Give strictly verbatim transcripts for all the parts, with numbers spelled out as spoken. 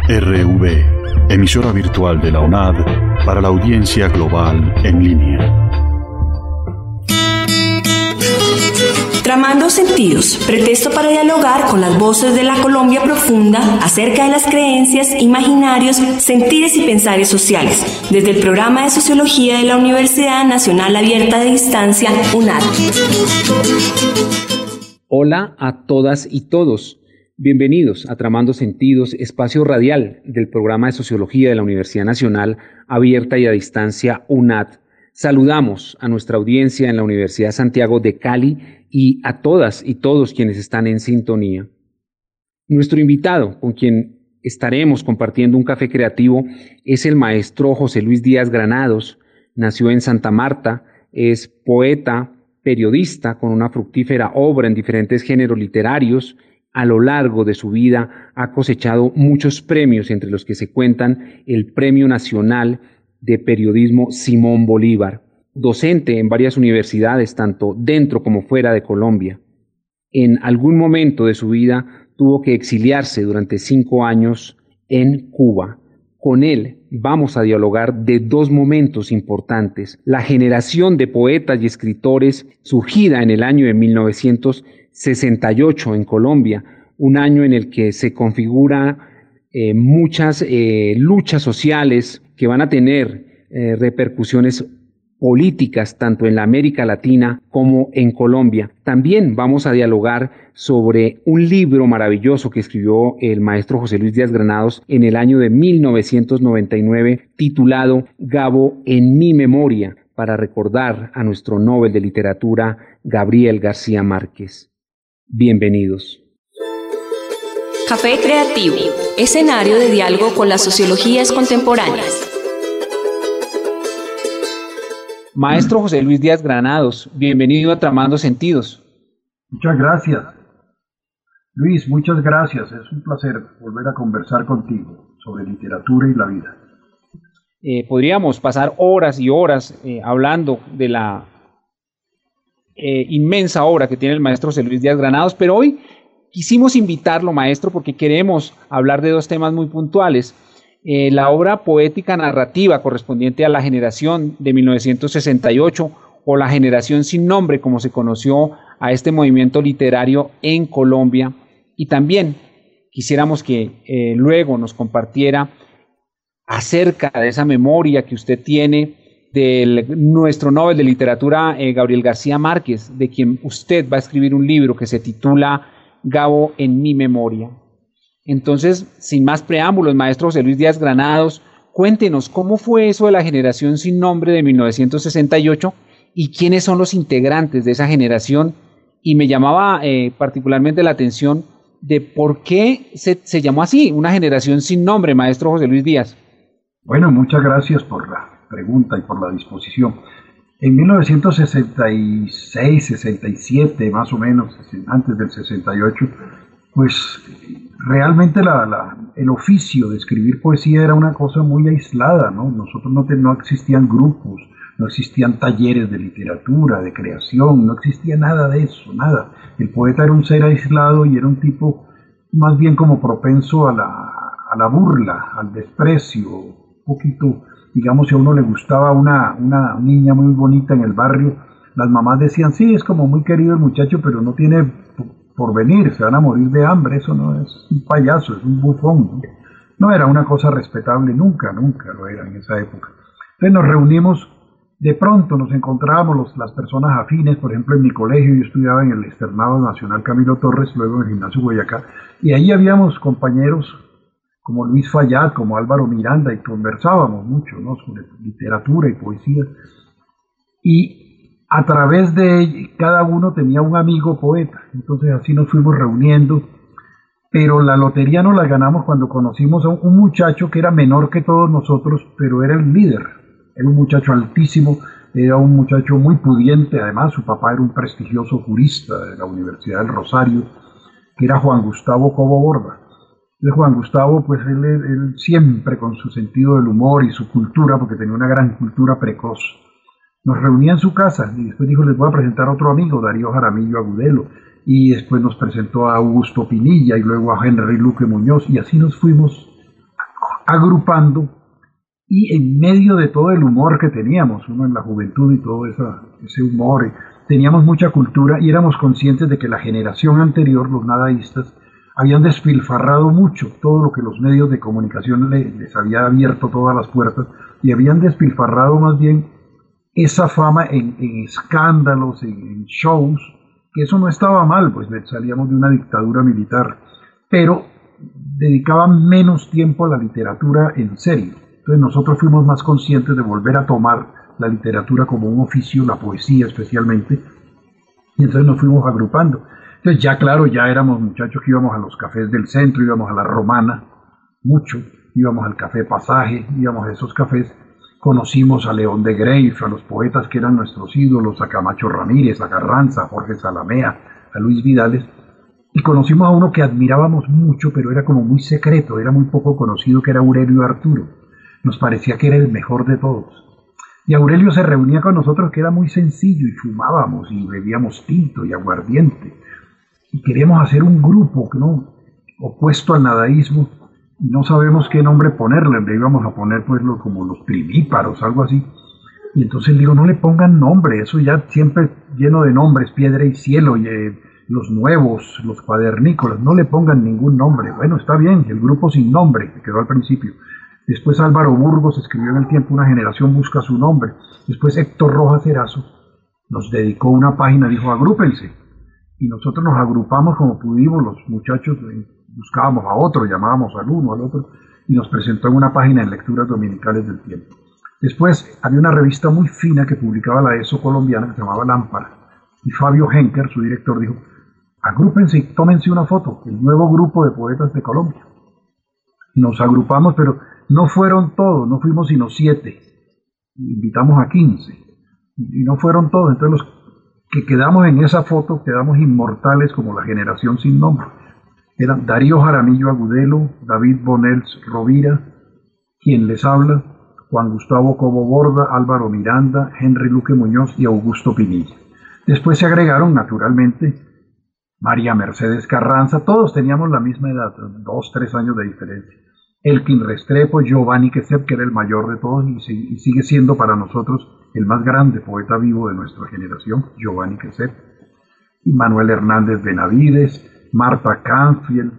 R V, emisora virtual de la UNAD para la audiencia global en línea. Tramando Sentidos, pretexto para dialogar con las voces de la Colombia profunda acerca de las creencias, imaginarios, sentires y pensares sociales, desde el programa de Sociología de la Universidad Nacional Abierta de Distancia, UNAD. Hola a todas y todos. Bienvenidos a Tramando Sentidos, espacio radial del programa de Sociología de la Universidad Nacional Abierta y a Distancia, UNAD. Saludamos a nuestra audiencia en la Universidad Santiago de Cali y a todas y todos quienes están en sintonía. Nuestro invitado, con quien estaremos compartiendo un café creativo, es el maestro José Luis Díaz Granados. Nació en Santa Marta, es poeta, periodista con una fructífera obra en diferentes géneros literarios. A lo largo de su vida ha cosechado muchos premios, entre los que se cuentan el Premio Nacional de Periodismo Simón Bolívar, docente en varias universidades, tanto dentro como fuera de Colombia. En algún momento de su vida tuvo que exiliarse durante cinco años en Cuba. Con él vamos a dialogar de dos momentos importantes: la generación de poetas y escritores surgida en el año de mil novecientos sesenta y ocho en Colombia, un año en el que se configuran eh, muchas eh, luchas sociales que van a tener eh, repercusiones políticas tanto en la América Latina como en Colombia. También vamos a dialogar sobre un libro maravilloso que escribió el maestro José Luis Díaz Granados en el año de mil novecientos noventa y nueve, titulado Gabo en mi memoria, para recordar a nuestro Nobel de Literatura, Gabriel García Márquez. Bienvenidos. Café Creativo, escenario de diálogo con las sociologías contemporáneas. Maestro José Luis Díaz Granados, bienvenido a Tramando Sentidos. Muchas gracias. Luis, muchas gracias. Es un placer volver a conversar contigo sobre literatura y la vida. Eh, podríamos pasar horas y horas eh, hablando de la eh, inmensa obra que tiene el maestro José Luis Díaz Granados, pero hoy quisimos invitarlo, maestro, porque queremos hablar de dos temas muy puntuales. Eh, la obra poética narrativa correspondiente a la generación de mil novecientos sesenta y ocho, o la generación sin nombre, como se conoció a este movimiento literario en Colombia. Y también quisiéramos que eh, luego nos compartiera acerca de esa memoria que usted tiene de nuestro Nobel de Literatura, eh, Gabriel García Márquez, de quien usted va a escribir un libro que se titula Gabo en mi memoria. Entonces, sin más preámbulos, maestro José Luis Díaz Granados, cuéntenos cómo fue eso de la generación sin nombre de mil novecientos sesenta y ocho y quiénes son los integrantes de esa generación. Y me llamaba eh, particularmente la atención de por qué se, se llamó así, una generación sin nombre, maestro José Luis Díaz. Bueno, muchas gracias por la pregunta y por la disposición. En mil novecientos sesenta y seis, sesenta y siete, más o menos, antes del sesenta y ocho, pues realmente la, la, el oficio de escribir poesía era una cosa muy aislada, ¿no? Nosotros no, te, no existían grupos, no existían talleres de literatura, de creación, no existía nada de eso, nada. El poeta era un ser aislado y era un tipo más bien como propenso a la, a la burla, al desprecio, un poquito. Digamos, si a uno le gustaba una, una niña muy bonita en el barrio, las mamás decían, sí, es como muy querido el muchacho, pero no tiene por venir, se van a morir de hambre, eso no es un payaso, es un bufón. No era una cosa respetable, nunca, nunca lo era en esa época. Entonces nos reunimos, de pronto nos encontrábamos los, las personas afines, por ejemplo en mi colegio, yo estudiaba en el Externado Nacional Camilo Torres, luego en el Gimnasio Boyacá, y ahí habíamos compañeros como Luis Fayad, como Álvaro Miranda, y conversábamos mucho, ¿no?, sobre literatura y poesía. Y a través de cada uno tenía un amigo poeta, entonces así nos fuimos reuniendo, pero la lotería nos la ganamos cuando conocimos a un muchacho que era menor que todos nosotros, pero era el líder, era un muchacho altísimo, era un muchacho muy pudiente, además su papá era un prestigioso jurista de la Universidad del Rosario, que era Juan Gustavo Cobo Borda. De Juan Gustavo, pues él, él siempre con su sentido del humor y su cultura, porque tenía una gran cultura precoz, nos reunía en su casa y después dijo, les voy a presentar a otro amigo, Darío Jaramillo Agudelo, y después nos presentó a Augusto Pinilla y luego a Henry Luque Muñoz, y así nos fuimos agrupando, y en medio de todo el humor que teníamos, uno en la juventud y todo esa, ese humor, teníamos mucha cultura y éramos conscientes de que la generación anterior, los nadaístas, habían despilfarrado mucho todo lo que los medios de comunicación les, les había abierto todas las puertas, y habían despilfarrado más bien esa fama en, en escándalos, en, en shows, que eso no estaba mal, pues salíamos de una dictadura militar, pero dedicaban menos tiempo a la literatura en serio. Entonces nosotros fuimos más conscientes de volver a tomar la literatura como un oficio, la poesía especialmente, y entonces nos fuimos agrupando. Entonces ya claro, ya éramos muchachos que íbamos a los cafés del centro, íbamos a la Romana, mucho, íbamos al Café Pasaje, íbamos a esos cafés, conocimos a León de Greiff, a los poetas que eran nuestros ídolos, a Camacho Ramírez, a Carranza, a Jorge Salamea, a Luis Vidales, y conocimos a uno que admirábamos mucho, pero era como muy secreto, era muy poco conocido, que era Aurelio Arturo. Nos parecía que era el mejor de todos. Y Aurelio se reunía con nosotros, que era muy sencillo, y fumábamos, y bebíamos tinto y aguardiente. Y queríamos hacer un grupo, ¿no?, opuesto al nadaísmo, y no sabemos qué nombre ponerle, le íbamos a poner pues lo, como los primíparos, algo así. Y entonces le digo, no le pongan nombre, eso ya siempre lleno de nombres, Piedra y Cielo, y eh, los nuevos, los cuadernícolas, no le pongan ningún nombre. Bueno, está bien, el grupo sin nombre, que quedó al principio. Después Álvaro Burgos escribió en El Tiempo, una generación busca su nombre. Después Héctor Rojas Erazo nos dedicó una página, dijo, agrúpense. Y nosotros nos agrupamos como pudimos, los muchachos buscábamos a otro, llamábamos al uno, al otro, y nos presentó en una página en Lecturas Dominicales del Tiempo. Después había una revista muy fina que publicaba la ESO colombiana, que se llamaba Lámpara, y Fabio Henker, su director, dijo, agrúpense y tómense una foto, el nuevo grupo de poetas de Colombia. Y nos agrupamos, pero no fueron todos, no fuimos sino siete, invitamos a quince, y no fueron todos, entonces los que quedamos en esa foto quedamos inmortales como la generación sin nombre. Eran Darío Jaramillo Agudelo, David Bonels Rovira, quien les habla, Juan Gustavo Cobo Borda, Álvaro Miranda, Henry Luque Muñoz y Augusto Pinilla. Después se agregaron, naturalmente, María Mercedes Carranza, todos teníamos la misma edad, dos, tres años de diferencia. Elkin Restrepo, Giovanni Quesep, que era el mayor de todos y, y sigue siendo para nosotros el más grande poeta vivo de nuestra generación, Giovanni Quesep, y Manuel Hernández Benavides, Marta Canfield,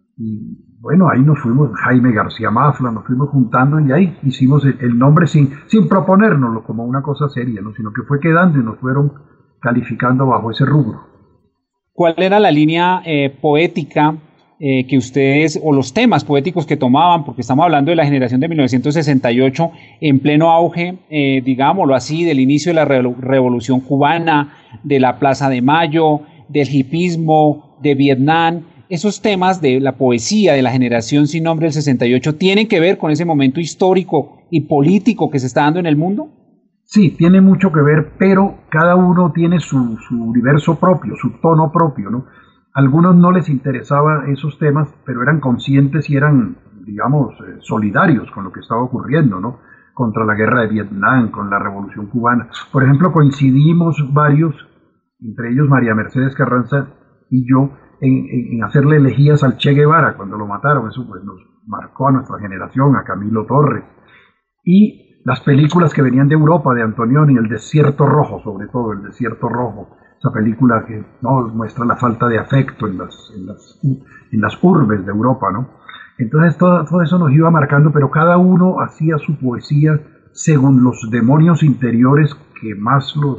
y bueno, ahí nos fuimos, Jaime García Mafla, nos fuimos juntando y ahí hicimos el, el nombre sin, sin proponérnoslo como una cosa seria, ¿no?, sino que fue quedando y nos fueron calificando bajo ese rubro. ¿Cuál era la línea eh, poética eh, que ustedes, o los temas poéticos que tomaban? Porque estamos hablando de la generación de mil novecientos sesenta y ocho, en pleno auge, eh, digámoslo así, del inicio de la re- Revolución Cubana, de la Plaza de Mayo, del hipismo, de Vietnam. Esos temas de la poesía de la generación sin nombre del sesenta y ocho tienen que ver con ese momento histórico y político que se está dando en el mundo. Sí, tiene mucho que ver, pero cada uno tiene su, su universo propio, su tono propio, ¿no? A algunos no les interesaban esos temas, pero eran conscientes y eran, digamos, eh, solidarios con lo que estaba ocurriendo, ¿no?, contra la guerra de Vietnam, con la Revolución Cubana. Por ejemplo, coincidimos varios, entre ellos María Mercedes Carranza y yo, en, en, en hacerle elegías al Che Guevara cuando lo mataron. Eso pues nos marcó a nuestra generación, a Camilo Torres. Y las películas que venían de Europa, de Antonioni, El Desierto Rojo, sobre todo El Desierto Rojo, esa película que no muestra la falta de afecto en las, en las, en las urbes de Europa, ¿no? Entonces todo, todo eso nos iba marcando, pero cada uno hacía su poesía según los demonios interiores que más los,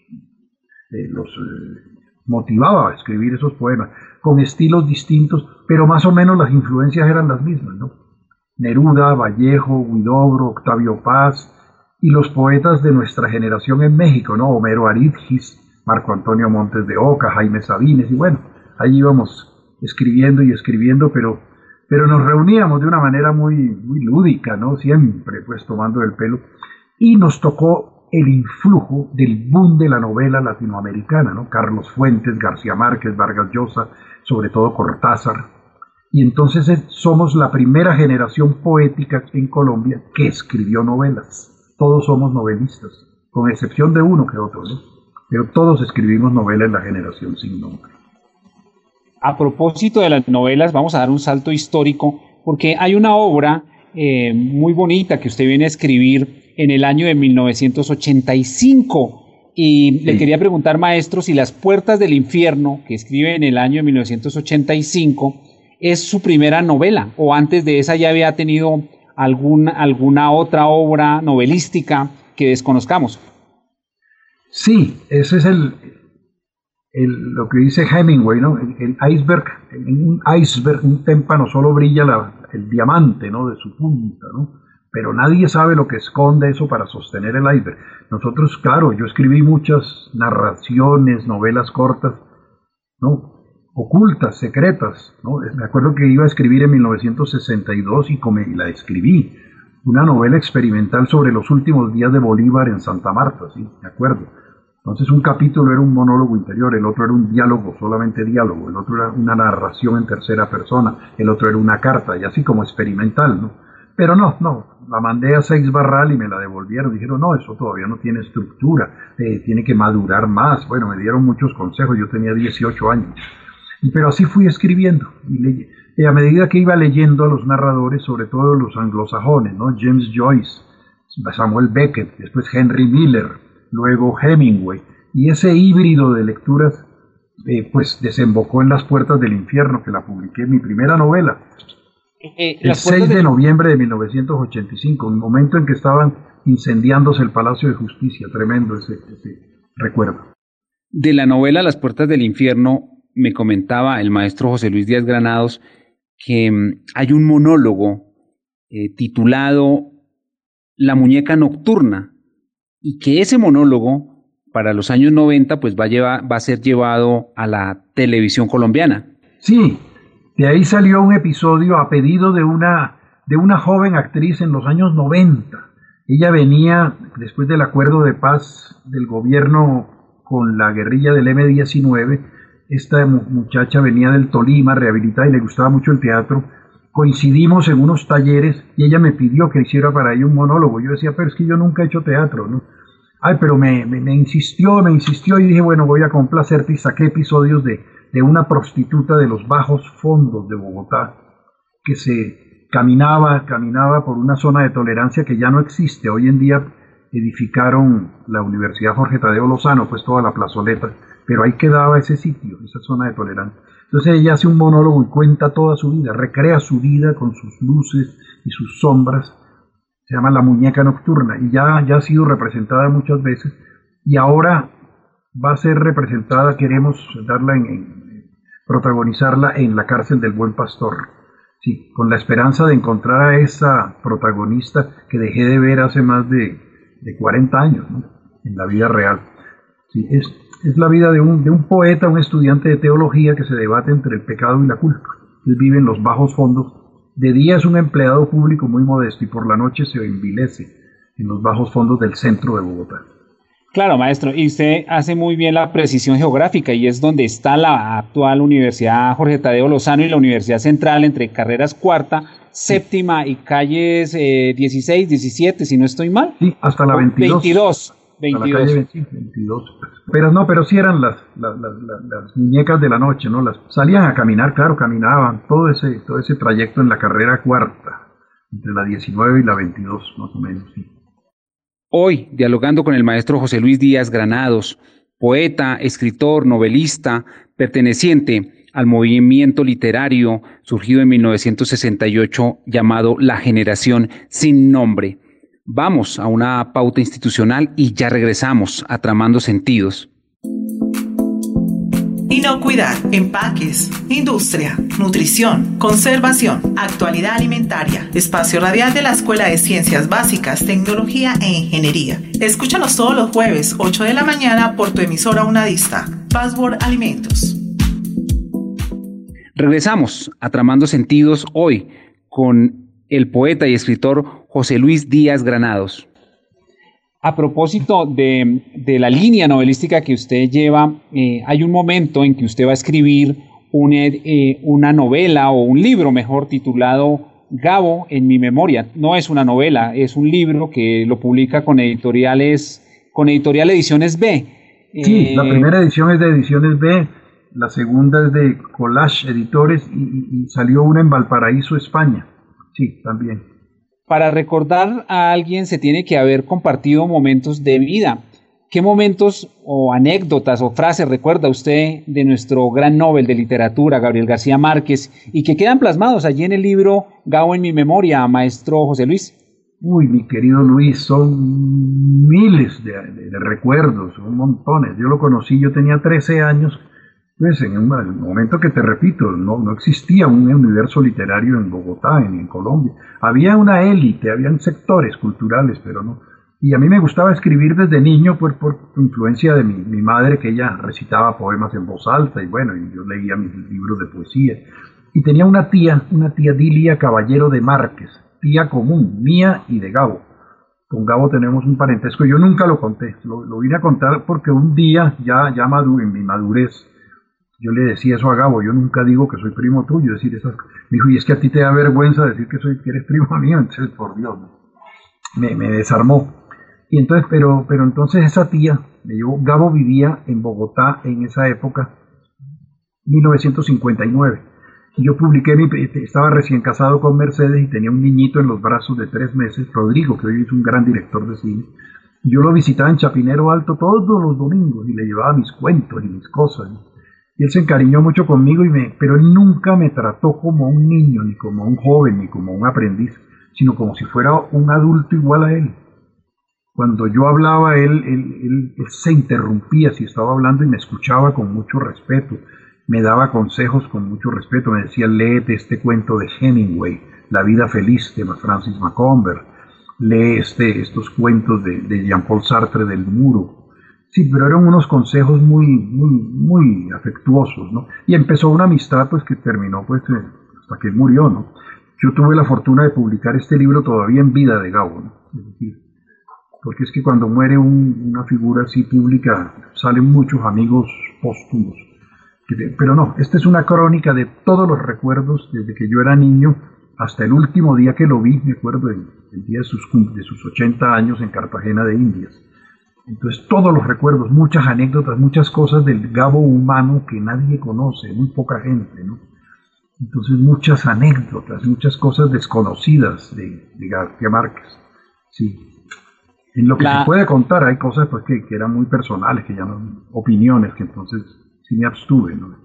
eh, los eh, motivaba a escribir esos poemas, con estilos distintos, pero más o menos las influencias eran las mismas, ¿no? Neruda, Vallejo, Huidobro, Octavio Paz, y los poetas de nuestra generación en México, ¿no? Homero Aridgis, Marco Antonio Montes de Oca, Jaime Sabines, y bueno, ahí íbamos escribiendo y escribiendo, pero, pero nos reuníamos de una manera muy, muy lúdica, ¿no? Siempre pues tomando el pelo, y nos tocó el influjo del boom de la novela latinoamericana, ¿no? Carlos Fuentes, García Márquez, Vargas Llosa, sobre todo Cortázar. Y entonces somos la primera generación poética en Colombia que escribió novelas. Todos somos novelistas, con excepción de uno que otro, ¿no? Pero todos escribimos novelas en la generación sin nombre. A propósito de las novelas, vamos a dar un salto histórico, porque hay una obra eh, muy bonita que usted viene a escribir en el año de mil novecientos ochenta y cinco. Y sí. Le quería preguntar, maestro, si Las Puertas del Infierno, que escribe en el año de mil novecientos ochenta y cinco, es su primera novela, o antes de esa ya había tenido algún, alguna otra obra novelística que desconozcamos. Sí, ese es el, el lo que dice Hemingway, ¿no? El, el iceberg, en un iceberg, un témpano solo brilla la, el diamante, ¿no? De su punta, ¿no? Pero nadie sabe lo que esconde eso para sostener el iceberg. Nosotros, claro, yo escribí muchas narraciones, novelas cortas, ¿no? Ocultas, secretas, ¿no? Me acuerdo que iba a escribir en mil novecientos sesenta y dos y, come, y la escribí, una novela experimental sobre los últimos días de Bolívar en Santa Marta, ¿sí? Me acuerdo. Entonces un capítulo era un monólogo interior, el otro era un diálogo, solamente diálogo, el otro era una narración en tercera persona, el otro era una carta, y así como experimental, ¿no? Pero no, no, la mandé a Seix Barral y me la devolvieron, dijeron, no, eso todavía no tiene estructura, eh, tiene que madurar más. Bueno, me dieron muchos consejos, yo tenía dieciocho años, y, pero así fui escribiendo, y, le, y a medida que iba leyendo a los narradores, sobre todo los anglosajones, ¿no? James Joyce, Samuel Beckett, después Henry Miller, luego Hemingway, y ese híbrido de lecturas, eh, pues desembocó en Las Puertas del Infierno, que la publiqué, mi primera novela. Eh, el seis de noviembre de mil novecientos ochenta y cinco, el momento en que estaban incendiándose el Palacio de Justicia, tremendo ese, ese recuerdo. De la novela Las Puertas del Infierno, me comentaba el maestro José Luis Díaz Granados que um, hay un monólogo eh, titulado La muñeca nocturna, y que ese monólogo para los años noventa pues va a, llevar, va a ser llevado a la televisión colombiana. Sí. De ahí salió un episodio a pedido de una, de una joven actriz en los años noventa. Ella venía, después del acuerdo de paz del gobierno con la guerrilla del eme diecinueve, esta muchacha venía del Tolima, rehabilitada, y le gustaba mucho el teatro. Coincidimos en unos talleres y ella me pidió que hiciera para ella un monólogo. Yo decía, pero es que yo nunca he hecho teatro, ¿no? Ay, pero me, me, me insistió, me insistió y dije, bueno, voy a complacerte, y saqué episodios de... de una prostituta de los bajos fondos de Bogotá, que se caminaba, caminaba por una zona de tolerancia que ya no existe. Hoy en día edificaron la Universidad Jorge Tadeo Lozano, pues toda la plazoleta, pero ahí quedaba ese sitio, esa zona de tolerancia. Entonces ella hace un monólogo y cuenta toda su vida, recrea su vida con sus luces y sus sombras. Se llama La muñeca nocturna, y ya, ya ha sido representada muchas veces, y ahora va a ser representada, queremos darla en, en protagonizarla en La cárcel del Buen Pastor, sí, con la esperanza de encontrar a esa protagonista que dejé de ver hace más de, de cuarenta años, ¿no? En la vida real. Sí, es, es la vida de un, de un poeta, un estudiante de teología que se debate entre el pecado y la culpa. Él vive en los bajos fondos. De día es un empleado público muy modesto y por la noche se envilece en los bajos fondos del centro de Bogotá. Claro, maestro, y usted hace muy bien la precisión geográfica, y es donde está la actual Universidad Jorge Tadeo Lozano y la Universidad Central, entre carreras cuarta, séptima y calles eh, dieciséis, diecisiete, si no estoy mal. Sí, hasta la veintidós. veintidós. veintidós. La calle veintidós. Pero no, pero sí eran las, las, las, las muñecas de la noche, ¿no? Las, salían a caminar, claro, caminaban todo ese, todo ese trayecto en la carrera cuarta, entre la diecinueve y la veintidós, más o menos, sí. Hoy, dialogando con el maestro José Luis Díaz Granados, poeta, escritor, novelista, perteneciente al movimiento literario surgido en mil novecientos sesenta y ocho llamado La Generación Sin Nombre. Vamos a una pauta institucional y ya regresamos a Tramando Sentidos. Inocuidad, empaques, industria, nutrición, conservación, actualidad alimentaria. Espacio radial de la Escuela de Ciencias Básicas, Tecnología e Ingeniería. Escúchanos todos los jueves, ocho de la mañana, por tu emisora unadista. Password Alimentos. Regresamos a Tramando Sentidos hoy con el poeta y escritor José Luis Díaz Granados. A propósito de, de la línea novelística que usted lleva, eh, hay un momento en que usted va a escribir una, eh, una novela o un libro, mejor, titulado Gabo en mi memoria. No es una novela, es un libro que lo publica con editoriales, con Editorial Ediciones B. Sí, eh, la primera edición es de Ediciones B, la segunda es de Collage Editores y, y salió una en Valparaíso, España. Sí, también. Para recordar a alguien se tiene que haber compartido momentos de vida. ¿Qué momentos o anécdotas o frases recuerda usted de nuestro gran Nobel de literatura, Gabriel García Márquez, y que quedan plasmados allí en el libro Gabo en mi memoria, maestro José Luis? Uy, mi querido Luis, son miles de, de, de recuerdos, son montones. Yo lo conocí, yo tenía trece años, pues en un momento que te repito, no, no existía un universo literario en Bogotá, en, en Colombia. Había una élite, habían sectores culturales, pero no. Y a mí me gustaba escribir desde niño por, por influencia de mi, mi madre, que ella recitaba poemas en voz alta, y bueno, y yo leía mis libros de poesía. Y tenía una tía, una tía Dilia Caballero de Márquez, tía común, mía y de Gabo. Con Gabo tenemos un parentesco, yo nunca lo conté, lo, lo vine a contar porque un día, ya, ya madu, en mi madurez, yo le decía eso a Gabo, yo nunca digo que soy primo tuyo, decir esas, me dijo, y es que a ti te da vergüenza decir que, soy, que eres primo mío, entonces por Dios, me, me desarmó. Y entonces, pero, pero entonces esa tía, me llevó, Gabo vivía en Bogotá en esa época, mil novecientos cincuenta y nueve. Y yo publiqué, mi, estaba recién casado con Mercedes y tenía un niñito en los brazos de tres meses, Rodrigo, que hoy es un gran director de cine. Yo lo visitaba en Chapinero Alto todos los domingos y le llevaba mis cuentos y mis cosas. Y él se encariñó mucho conmigo, y me, pero él nunca me trató como un niño, ni como un joven, ni como un aprendiz, sino como si fuera un adulto igual a él. Cuando yo hablaba, él, él, él, él se interrumpía si estaba hablando y me escuchaba con mucho respeto. Me daba consejos con mucho respeto. Me decía, léete este cuento de Hemingway, La vida feliz, de Francis Macomber. Lee este, estos cuentos de, de Jean-Paul Sartre, del Muro. Sí, pero eran unos consejos muy, muy, muy afectuosos, ¿no? Y empezó una amistad, pues, que terminó, pues, hasta que él murió, ¿no? Yo tuve la fortuna de publicar este libro todavía en vida de Gabo, ¿no? Es decir, porque es que cuando muere un, una figura así pública, salen muchos amigos póstumos. Pero no, esta es una crónica de todos los recuerdos desde que yo era niño hasta el último día que lo vi, me acuerdo, el, el día de sus, de sus ochenta años en Cartagena de Indias. Entonces todos los recuerdos, muchas anécdotas, muchas cosas del Gabo humano que nadie conoce, muy poca gente, ¿no? Entonces muchas anécdotas, muchas cosas desconocidas de, de García Márquez, sí. En lo que La... se puede contar hay cosas, pues, que, que eran muy personales, que ya no, opiniones, que entonces sí me abstuve, ¿no?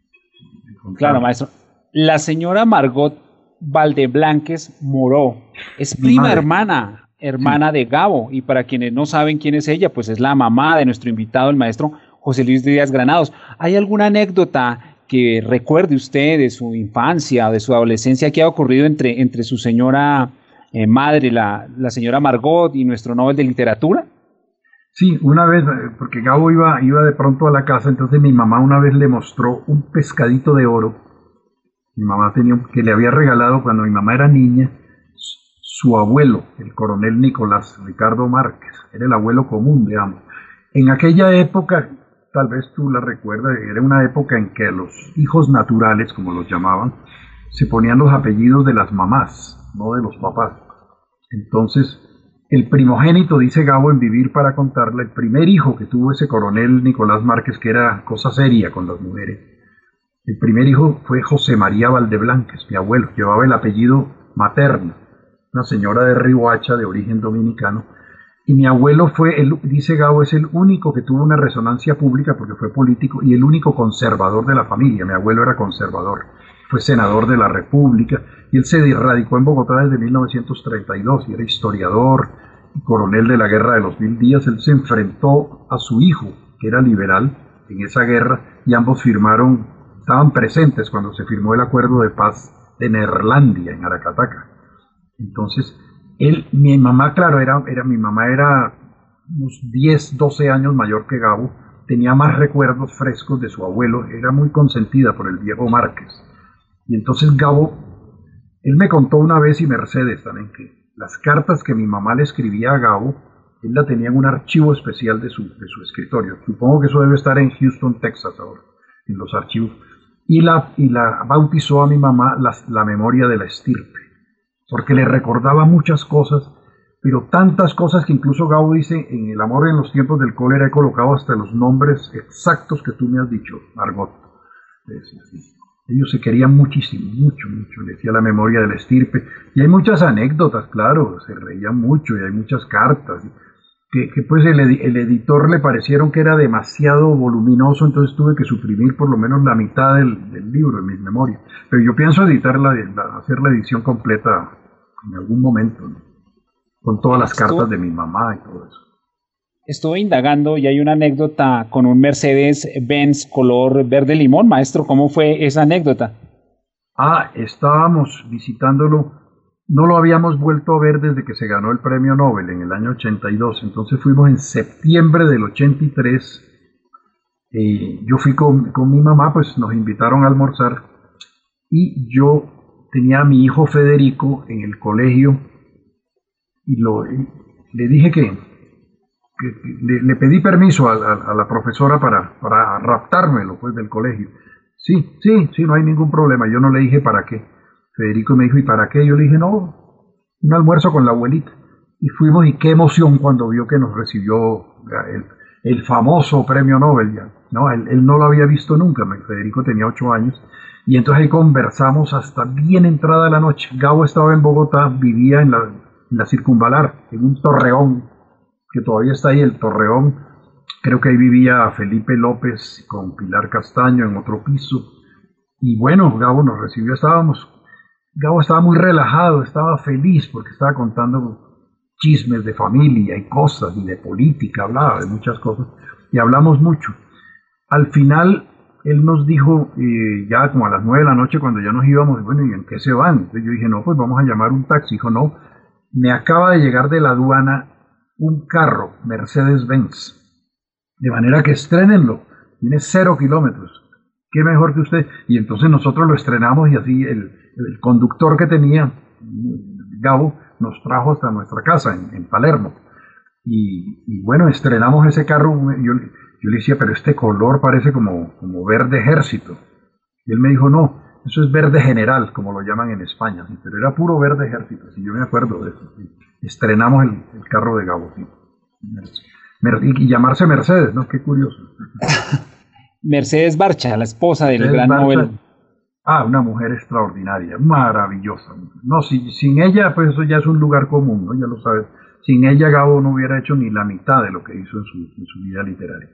Claro, maestro. La señora Margot Valdeblanques Moró es prima hermana, hermana sí. de Gabo, y para quienes no saben quién es ella, pues es la mamá de nuestro invitado, el maestro José Luis Díaz Granados. ¿Hay alguna anécdota que recuerde usted de su infancia, de su adolescencia, que ha ocurrido entre, entre su señora eh, madre, la, la señora Margot, y nuestro Nobel de Literatura? Sí, una vez, porque Gabo iba, iba de pronto a la casa, entonces mi mamá una vez le mostró un pescadito de oro. Mi mamá tenía, que le había regalado cuando mi mamá era niña, su abuelo, el coronel Nicolás Ricardo Márquez, era el abuelo común de ambos. En aquella época, tal vez tú la recuerdas, era una época en que los hijos naturales, como los llamaban, se ponían los apellidos de las mamás, no de los papás. Entonces, el primogénito, dice Gabo en Vivir para contarla, el primer hijo que tuvo ese coronel Nicolás Márquez, que era cosa seria con las mujeres, el primer hijo fue José María Valdeblanques, mi abuelo, llevaba el apellido materno, una señora de Riohacha de origen dominicano, y mi abuelo fue, el, dice Gabo, es el único que tuvo una resonancia pública porque fue político y el único conservador de la familia. Mi abuelo era conservador, fue senador de la República y él se radicó en Bogotá desde mil novecientos treinta y dos y era historiador y coronel de la Guerra de los Mil Días. Él se enfrentó a su hijo, que era liberal, en esa guerra, y ambos firmaron, estaban presentes cuando se firmó el acuerdo de paz de Neerlandia en Aracataca. Entonces, él, mi mamá, claro, era, era, mi mamá era unos diez, doce años mayor que Gabo, tenía más recuerdos frescos de su abuelo, era muy consentida por el viejo Márquez. Y entonces Gabo, él me contó una vez, y Mercedes también, que las cartas que mi mamá le escribía a Gabo, él la tenía en un archivo especial de su, de su escritorio. Supongo que eso debe estar en Houston, Texas ahora, en los archivos. Y la, y la bautizó a mi mamá la, la memoria de la estirpe, porque le recordaba muchas cosas, pero tantas cosas que incluso Gabo dice, en El amor en los tiempos del cólera he colocado hasta los nombres exactos que tú me has dicho, Margot. Ellos se querían muchísimo, mucho, mucho, le decía la memoria de la estirpe. Y hay muchas anécdotas, claro, se reían mucho y hay muchas cartas. Que, que pues el, el editor le parecieron que era demasiado voluminoso, entonces tuve que suprimir por lo menos la mitad del, del libro en mis memorias. Pero yo pienso editarla, la, hacer la edición completa en algún momento, ¿no? Con todas las Estuvo, cartas de mi mamá y todo eso. Estuve indagando y hay una anécdota con un Mercedes-Benz color verde limón. Maestro, ¿cómo fue esa anécdota? Ah, estábamos visitándolo, no lo habíamos vuelto a ver desde que se ganó el premio Nobel en el año ochenta y dos, entonces fuimos en septiembre del ochenta y tres, eh, yo fui con, con mi mamá, pues nos invitaron a almorzar, y yo tenía a mi hijo Federico en el colegio, y lo, y le dije que, que, que le, le pedí permiso a, a, a la profesora para, para raptármelo pues del colegio. Sí, sí, sí, no hay ningún problema. Yo no le dije para qué. Federico me dijo, ¿y para qué? Yo le dije, no, un almuerzo con la abuelita. Y fuimos, y qué emoción cuando vio que nos recibió el, el famoso premio Nobel. Ya, ¿no? Él, él no lo había visto nunca. Federico tenía ocho años. Y entonces ahí conversamos hasta bien entrada la noche. Gabo estaba en Bogotá, vivía en la, en la Circunvalar, en un torreón, que todavía está ahí, el torreón. Creo que ahí vivía Felipe López con Pilar Castaño en otro piso. Y bueno, Gabo nos recibió, estábamos, Gabo estaba muy relajado, estaba feliz porque estaba contando chismes de familia y cosas, y de política, hablaba de muchas cosas, y hablamos mucho. Al final, él nos dijo, eh, ya como a las nueve de la noche, cuando ya nos íbamos, bueno, ¿y en qué se van? Entonces yo dije, no, pues vamos a llamar un taxi. Dijo, no, me acaba de llegar de la aduana un carro, Mercedes-Benz. De manera que estrénenlo, tiene cero kilómetros, qué mejor que usted. Y entonces nosotros lo estrenamos, y así el, el conductor que tenía, Gabo, nos trajo hasta nuestra casa en, en Palermo. Y, y bueno, estrenamos ese carro. Yo, yo le decía, pero este color parece como, como verde ejército. Y él me dijo, no, eso es verde general, como lo llaman en España. Pero era puro verde ejército, si yo me acuerdo de eso. Estrenamos el, el carro de Gabo, sí. Y llamarse Mercedes, ¿no? Qué curioso. Mercedes Barcha, la esposa del Mercedes gran Barcha. Nobel. Ah, una mujer extraordinaria, maravillosa. No, si, sin ella, pues eso ya es un lugar común, ¿no? Ya lo sabes. Sin ella, Gabo no hubiera hecho ni la mitad de lo que hizo en su, en su vida literaria.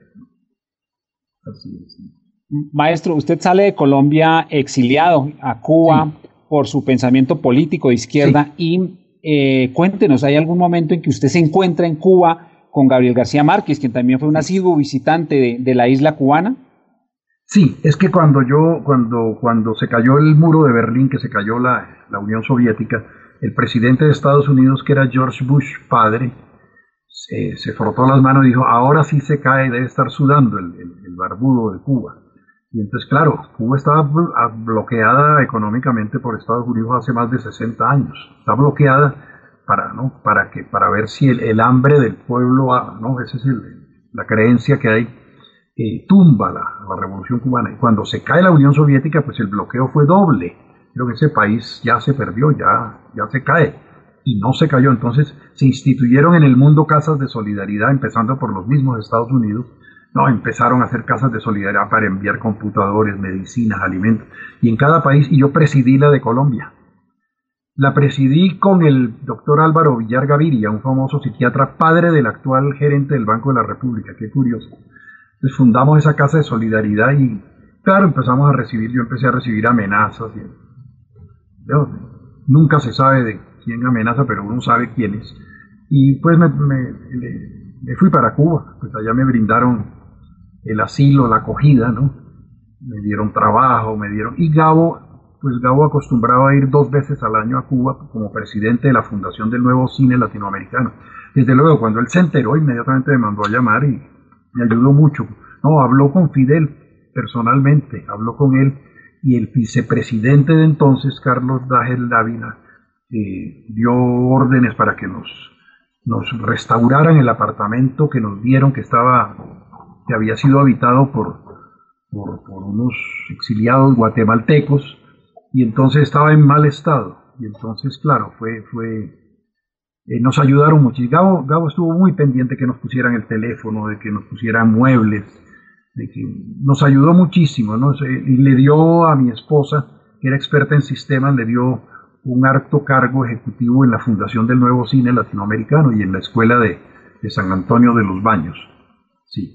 Así es. Maestro, usted sale de Colombia exiliado a Cuba, sí, por su pensamiento político de izquierda, sí. y eh, cuéntenos, ¿hay algún momento en que usted se encuentra en Cuba con Gabriel García Márquez, quien también fue un asiduo visitante de, de la isla cubana? Sí, es que cuando yo, cuando, cuando se cayó el muro de Berlín, que se cayó la, la Unión Soviética, el presidente de Estados Unidos, que era George Bush padre, se, se frotó las manos y dijo, ahora sí se cae, debe estar sudando el, el, el barbudo de Cuba. Y entonces, claro, Cuba estaba bloqueada económicamente por Estados Unidos hace más de sesenta años. Está bloqueada para, ¿no? para, que, para ver si el, el hambre del pueblo, ¿no? Esa es el, la creencia que hay, eh, tumba la, la revolución cubana. Y cuando se cae la Unión Soviética, pues el bloqueo fue doble. Creo que ese país ya se perdió, ya, ya se cae. Y no se cayó. Entonces se instituyeron en el mundo casas de solidaridad, empezando por los mismos Estados Unidos. No, empezaron a hacer casas de solidaridad para enviar computadores, medicinas, alimentos. Y en cada país, y yo presidí la de Colombia. La presidí con el doctor Álvaro Villar Gaviria, un famoso psiquiatra, padre del actual gerente del Banco de la República. Qué curioso. Entonces fundamos esa casa de solidaridad y, claro, empezamos a recibir, yo empecé a recibir amenazas. Y, yo, nunca se sabe de quién amenaza, pero uno sabe quién es. Y pues me, me, me fui para Cuba, pues allá me brindaron el asilo, la acogida, ¿no? Me dieron trabajo, me dieron... Y Gabo, pues Gabo acostumbraba a ir dos veces al año a Cuba como presidente de la Fundación del Nuevo Cine Latinoamericano. Desde luego, cuando él se enteró, inmediatamente me mandó a llamar y me ayudó mucho. No, habló con Fidel personalmente, habló con él, y el vicepresidente de entonces, Carlos Dájer Dávila, eh, dio órdenes para que nos, nos restauraran el apartamento que nos dieron, que estaba... que había sido habitado por, por, por unos exiliados guatemaltecos, y entonces estaba en mal estado. Y entonces, claro, fue, fue eh, nos ayudaron mucho. Y Gabo, Gabo estuvo muy pendiente que nos pusieran el teléfono, de que nos pusieran muebles. de que nos ayudó muchísimo, ¿no? Y le dio a mi esposa, que era experta en sistemas, le dio un alto cargo ejecutivo en la fundación del Nuevo Cine Latinoamericano y en la escuela de, de San Antonio de los Baños. Sí.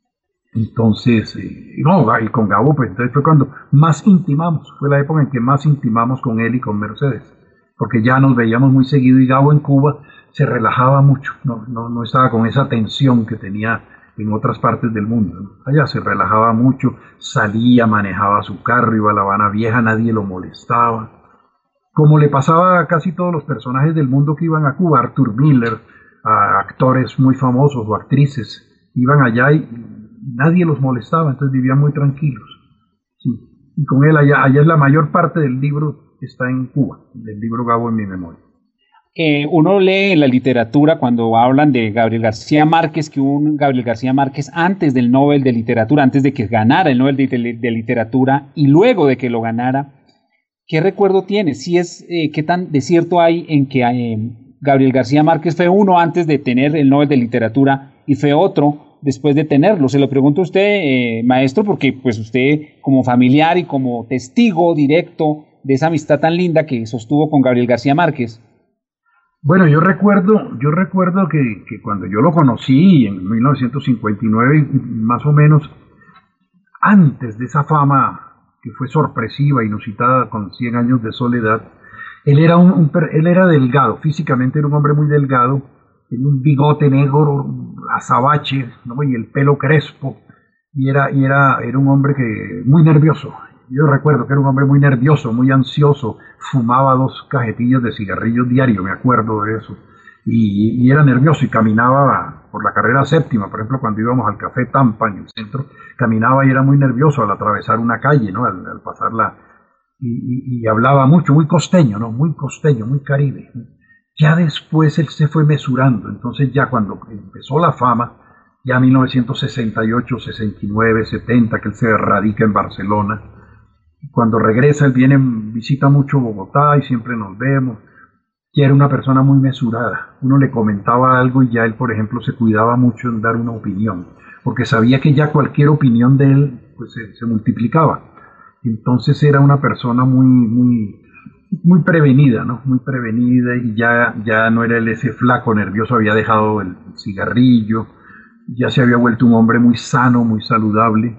Entonces, eh, no, y con Gabo, pues entonces fue cuando más intimamos, fue la época en que más intimamos con él y con Mercedes, porque ya nos veíamos muy seguido y Gabo en Cuba se relajaba mucho, no, no, no estaba con esa tensión que tenía en otras partes del mundo, ¿no? Allá se relajaba mucho, salía, manejaba su carro, iba a La Habana Vieja, nadie lo molestaba, como le pasaba a casi todos los personajes del mundo que iban a Cuba, Arthur Miller, a actores muy famosos o actrices, iban allá y nadie los molestaba, entonces vivían muy tranquilos. Sí. Y con él allá, allá es la mayor parte del libro que está en Cuba, del libro Gabo en mi memoria. Eh, uno lee en la literatura cuando hablan de Gabriel García Márquez, que hubo un Gabriel García Márquez antes del Nobel de Literatura, antes de que ganara el Nobel de, de, de Literatura y luego de que lo ganara. ¿Qué recuerdo tiene? Si es, eh, ¿qué tan de cierto hay en que eh, Gabriel García Márquez fue uno antes de tener el Nobel de Literatura y fue otro después de tenerlo? Se lo pregunto a usted, eh, maestro, porque pues usted como familiar y como testigo directo de esa amistad tan linda que sostuvo con Gabriel García Márquez. Bueno, yo recuerdo, yo recuerdo que, que cuando yo lo conocí en mil novecientos cincuenta y nueve, más o menos antes de esa fama que fue sorpresiva, inusitada, con cien años de soledad, él era, un, un, él era delgado, físicamente era un hombre muy delgado, tenía un bigote negro, azabache, ¿no? Y el pelo crespo, y era, y era, era un hombre que muy nervioso. Yo recuerdo que era un hombre muy nervioso, muy ansioso, fumaba dos cajetillos de cigarrillos diarios, me acuerdo de eso, y, y era nervioso y caminaba por la carrera séptima, por ejemplo, cuando íbamos al Café Tampa en el centro, caminaba y era muy nervioso al atravesar una calle, ¿no? Al, al pasarla, y, y, y hablaba mucho, muy costeño, ¿no? Muy costeño, muy caribe, ¿no? Ya después él se fue mesurando, entonces ya cuando empezó la fama, ya mil novecientos sesenta y ocho, sesenta y nueve, setenta, que él se radica en Barcelona, cuando regresa él viene, visita mucho Bogotá y siempre nos vemos, ya era una persona muy mesurada, uno le comentaba algo y ya él, por ejemplo, se cuidaba mucho en dar una opinión, porque sabía que ya cualquier opinión de él pues se, se multiplicaba, entonces era una persona muy, muy muy prevenida, ¿no? Muy prevenida y ya, ya no era él ese flaco nervioso, había dejado el cigarrillo, ya se había vuelto un hombre muy sano, muy saludable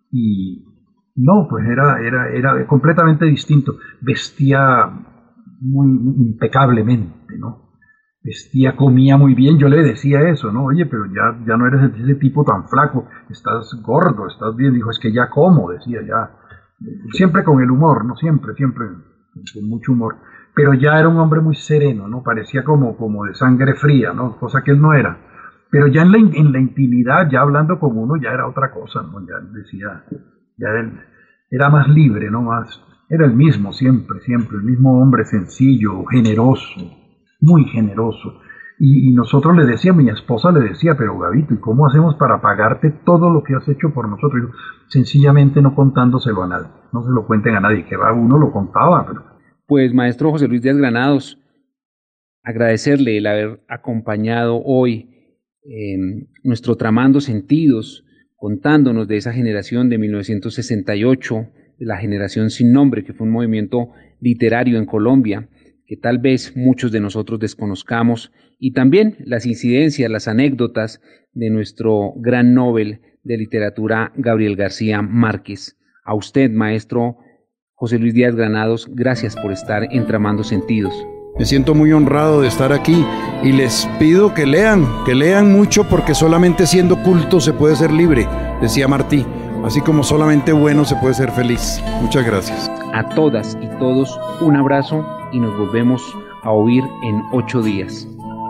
y no, pues era, era, era completamente distinto, vestía muy, muy impecablemente, ¿no? Vestía, comía muy bien, yo le decía eso, ¿no? Oye, pero ya, ya no eres ese tipo tan flaco, estás gordo, estás bien, dijo, es que ya como, decía, ya, siempre con el humor, ¿no? Siempre, siempre con mucho humor, pero ya era un hombre muy sereno, ¿no? Parecía como, como de sangre fría, ¿no? Cosa que él no era, pero ya en la, en la intimidad, ya hablando con uno, ya era otra cosa, ¿no? Ya decía, ya él era más libre, ¿no? Más, era el mismo siempre, siempre, el mismo hombre sencillo, generoso, muy generoso, y, y nosotros le decíamos, mi esposa le decía, pero Gabito, ¿y cómo hacemos para pagarte todo lo que has hecho por nosotros? Y yo, sencillamente no contándoselo a nadie, no se lo cuenten a nadie, que va, uno lo contaba. Pero... Pues maestro José Luis Díaz Granados, agradecerle el haber acompañado hoy en nuestro Tramando Sentidos, contándonos de esa generación de mil novecientos sesenta y ocho, de la generación sin nombre, que fue un movimiento literario en Colombia, que tal vez muchos de nosotros desconozcamos, y también las incidencias, las anécdotas de nuestro gran Nobel de Literatura, Gabriel García Márquez. A usted, maestro José Luis Díaz Granados, gracias por estar en Tramando Sentidos. Me siento muy honrado de estar aquí y les pido que lean, que lean mucho porque solamente siendo culto se puede ser libre, decía Martí, así como solamente bueno se puede ser feliz. Muchas gracias. A todas y todos un abrazo y nos volvemos a oír en ocho días.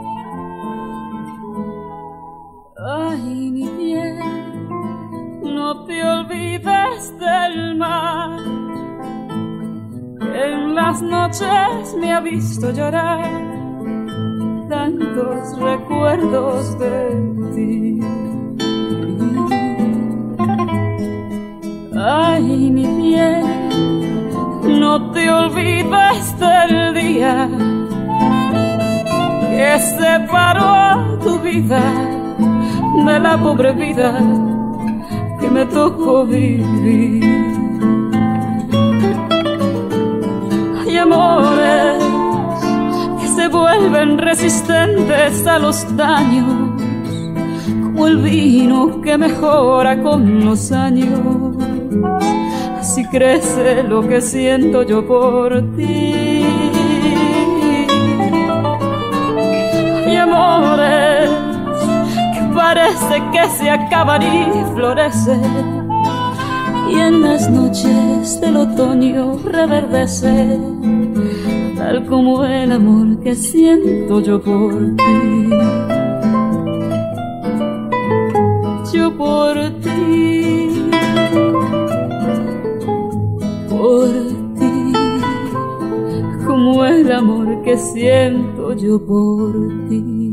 Ay, mi bien, no te olvides del mar, que en las noches me ha visto llorar tantos recuerdos de ti. Ay, mi bien, no te olvides del día que separó tu vida de la pobre vida que que me tocó vivir. Hay amores que se vuelven resistentes a los daños, como el vino que mejora con los años. Así crece lo que siento yo por ti. Hay amores que parece que se acaban y florecen, y en las noches del otoño reverdece, tal como el amor que siento yo por ti. Yo por ti, por ti, como el amor que siento yo por ti.